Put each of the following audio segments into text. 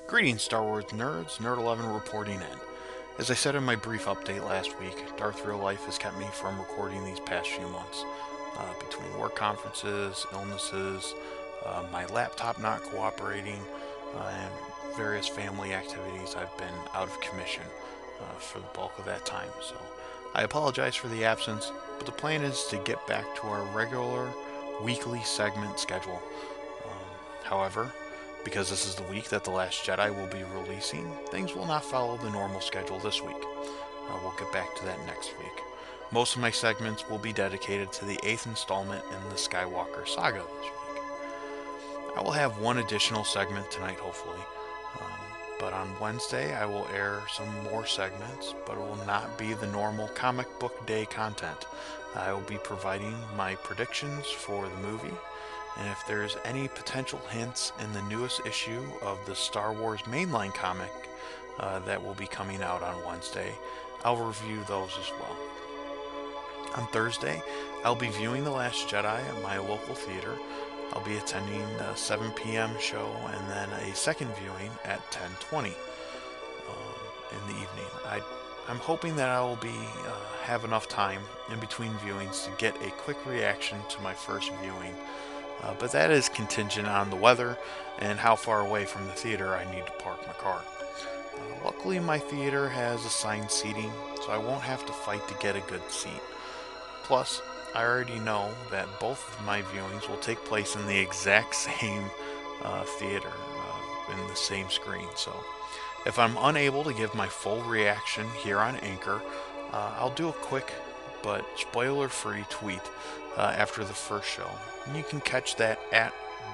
Greetings, Star Wars nerds. Nerd 11 reporting in. As I said in my brief update last week, Darth Real Life has kept me from recording these past few months. Between work conferences, illnesses, my laptop not cooperating, and various family activities, I've been out of commission for the bulk of that time. So I apologize for the absence, but the plan is to get back to our regular weekly segment schedule. However, because this is the week that The Last Jedi will be releasing, things will not follow the normal schedule this week. We'll get back to that next week. Most of my segments will be dedicated to the 8th installment in the Skywalker saga this week. I will have one additional segment tonight, hopefully. But on Wednesday, I will air some more segments, but it will not be the normal comic book day content. I will be providing my predictions for the movie, and if there's any potential hints in the newest issue of the Star Wars mainline comic that will be coming out on Wednesday, I'll review those as well. On Thursday, I'll be viewing The Last Jedi at my local theater. I'll be attending a 7 p.m. show and then a second viewing at 10:20 in the evening. I'm hoping that I will have enough time in between viewings to get a quick reaction to my first viewing, but that is contingent on the weather and how far away from the theater I need to park my car. Luckily, my theater has assigned seating, so I won't have to fight to get a good seat. Plus, I already know that both of my viewings will take place in the exact same theater, in the same screen. So, if I'm unable to give my full reaction here on Anchor, I'll do a quick but spoiler-free tweet after the first show. And you can catch that at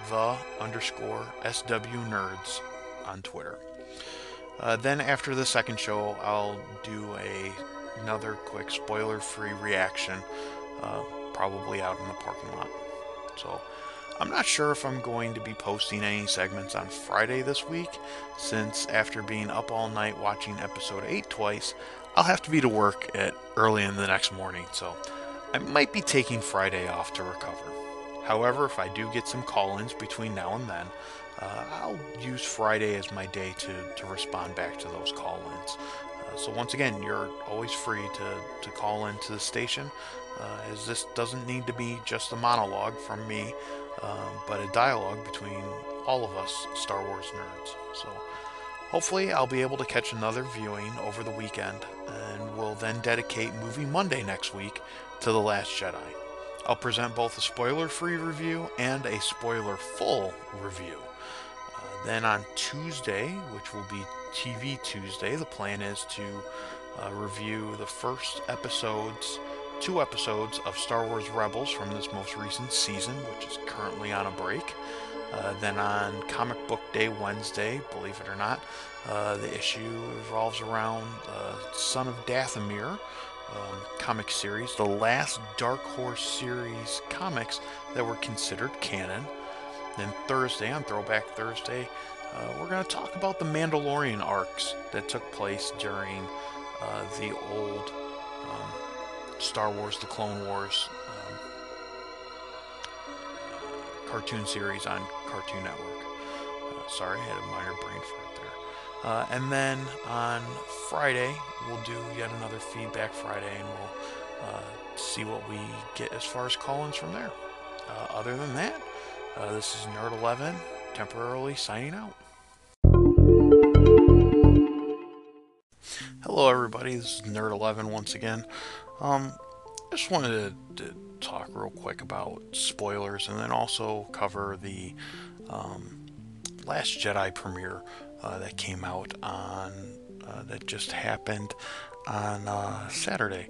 _SW nerds on Twitter. Then after the second show, I'll do another quick spoiler-free reaction, probably out in the parking lot. So I'm not sure if I'm going to be posting any segments on Friday this week, since after being up all night watching episode 8 twice, I'll have to be to work at early in the next morning, so I might be taking Friday off to recover. However, if I do get some call-ins between now and then, I'll use Friday as my day to respond back to those call-ins. So once again, you're always free to call into the station, as this doesn't need to be just a monologue from me, but a dialogue between all of us Star Wars nerds. So hopefully I'll be able to catch another viewing over the weekend, and we'll then dedicate Movie Monday next week to The Last Jedi. I'll present both a spoiler-free review and a spoiler-full review. Then on Tuesday, which will be TV Tuesday, the plan is to review the first two episodes of Star Wars Rebels from this most recent season, which is currently on a break. Then on Comic Book Day Wednesday, believe it or not, the issue revolves around Son of Dathomir comic series, the last Dark Horse series comics that were considered canon. Then Thursday, on Throwback Thursday, we're going to talk about the Mandalorian arcs that took place during the old Star Wars The Clone Wars cartoon series on Cartoon Network. Sorry, I had a minor brain fart there. And then on Friday, we'll do yet another Feedback Friday, and we'll see what we get as far as call-ins from there. Other than that, this is Nerd 11, temporarily signing out. Hello, everybody. This is Nerd 11 once again. I just wanted to talk real quick about spoilers, and then also cover the Last Jedi premiere that came out on that just happened on Saturday.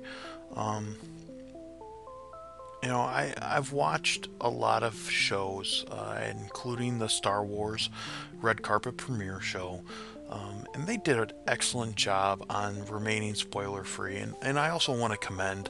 I've watched a lot of shows, including the Star Wars Red Carpet premiere show, and they did an excellent job on remaining spoiler free. And I also want to commend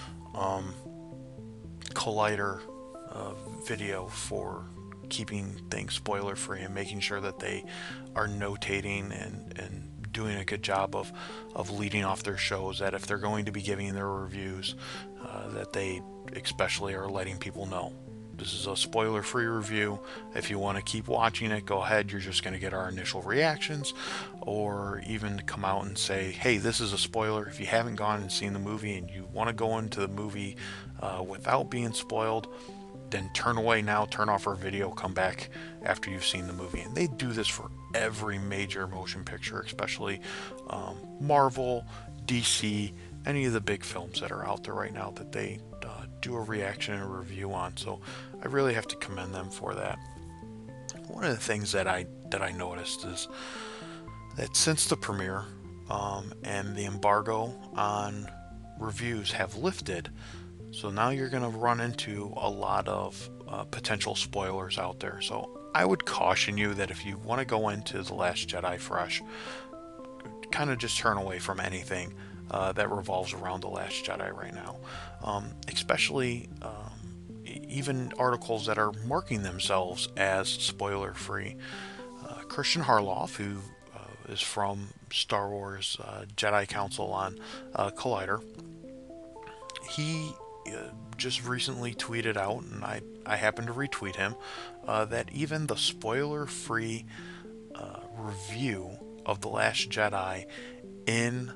Collider Video for keeping things spoiler free and making sure that they are notating and doing a good job of leading off their shows, that if they're going to be giving their reviews, that they especially are letting people know. this is a spoiler-free review. If you want to keep watching it, go ahead. You're just going to get our initial reactions, or even come out and say, hey, this is a spoiler. If you haven't gone and seen the movie and you want to go into the movie without being spoiled, then turn away now, turn off our video, come back after you've seen the movie. And they do this for every major motion picture, especially Marvel, DC, any of the big films that are out there right now that they do a reaction and a review on. So I really have to commend them for that. One of the things that I noticed is that since the premiere and the embargo on reviews have lifted, so now you're going to run into a lot of potential spoilers out there. So I would caution you that if you want to go into The Last Jedi fresh, kind of just turn away from anything that revolves around The Last Jedi right now. Especially even articles that are marking themselves as spoiler-free. Christian Harloff, who is from Star Wars Jedi Council on Collider, he just recently tweeted out, and I happened to retweet him, that even the spoiler-free review of The Last Jedi in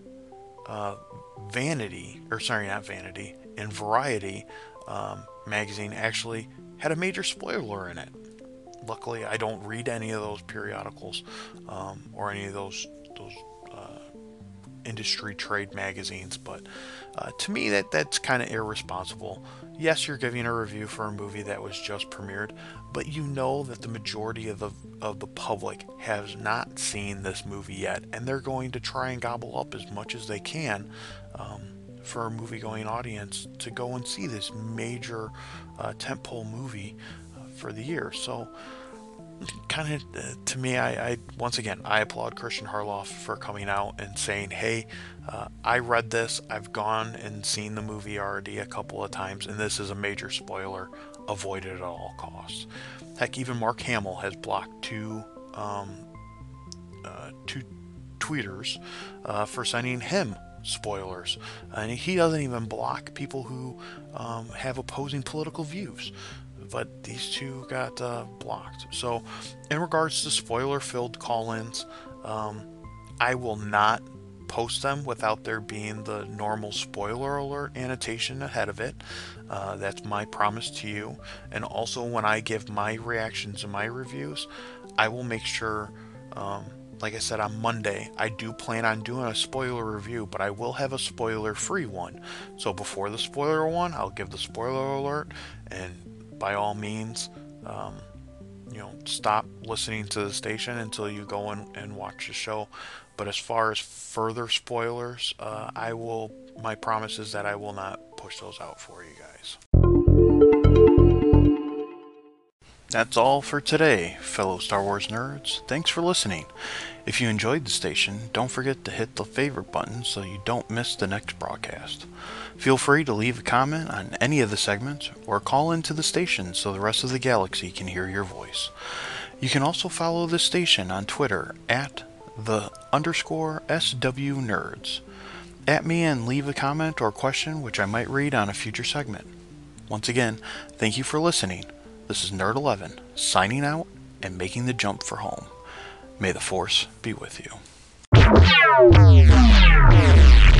in Variety magazine actually had a major spoiler in it. Luckily, I don't read any of those periodicals or any of those industry trade magazines, but to me that's kind of irresponsible. Yes, you're giving a review for a movie that was just premiered, but you know that the majority of the public has not seen this movie yet, and they're going to try and gobble up as much as they can for a movie-going audience to go and see this major tentpole movie for the year. So kind of to me, I once again, I applaud Christian Harloff for coming out and saying, hey, I read this, I've gone and seen the movie already a couple of times, and this is a major spoiler, avoid it at all costs. Heck, even Mark Hamill has blocked two tweeters for sending him spoilers, and he doesn't even block people who have opposing political views, but these two got blocked. So in regards to spoiler-filled call-ins, I will not post them without there being the normal spoiler alert annotation ahead of it. That's my promise to you. And also, when I give my reactions and my reviews, I will make sure, like I said, on Monday, I do plan on doing a spoiler review, but I will have a spoiler-free one. So before the spoiler one, I'll give the spoiler alert, and by all means, stop listening to the station until you go and watch the show. But as far as further spoilers, my promise is that I will not push those out for you guys. That's all for today, fellow Star Wars nerds. Thanks for listening. If you enjoyed the station, don't forget to hit the favorite button so you don't miss the next broadcast. Feel free to leave a comment on any of the segments or call into the station so the rest of the galaxy can hear your voice. You can also follow the station on Twitter at @the_SW Nerds. At me and leave a comment or question which I might read on a future segment. Once again, thank you for listening. This is Nerd11, signing out and making the jump for home. May the Force be with you.